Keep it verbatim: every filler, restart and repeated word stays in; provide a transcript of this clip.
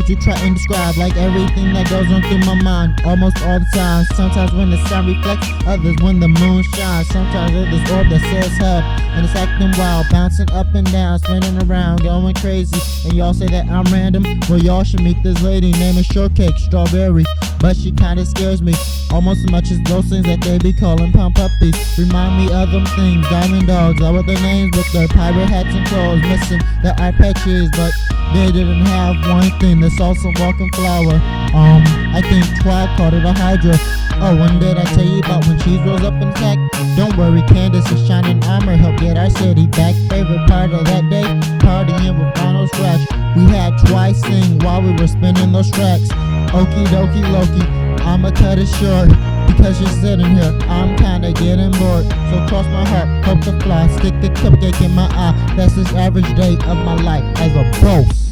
to try and describe, like everything that goes on through my mind almost all the time. Sometimes when the sun reflects, others when the moon shines. Sometimes there's this orb that says help, and it's acting wild, bouncing up and down, spinning around, going crazy. And y'all say that I'm random? Well, y'all should meet this lady named Shortcake Strawberry, but she kinda scares me almost as much as those things that they be calling pump puppies. Remind me of them things, diamond dogs, all with their names with their pirate hats and clothes, missing the eye patches, but they didn't have one thing, the salsa walking flower. Um, I think Twilight called it a hydra. Oh, and did I tell you about when cheese rolls up and attack? Don't worry, Candace's shining armor helped get our city back. Favorite part of that day, partying with Arnold Scratch. We had Twice sing while we were spinning those tracks. Okie dokie Loki, I'ma cut it short, because you're sitting here, I'm kinda getting bored. So cross my heart, hope to fly, stick a cupcake in my eye. That's this average day of my life as a boss.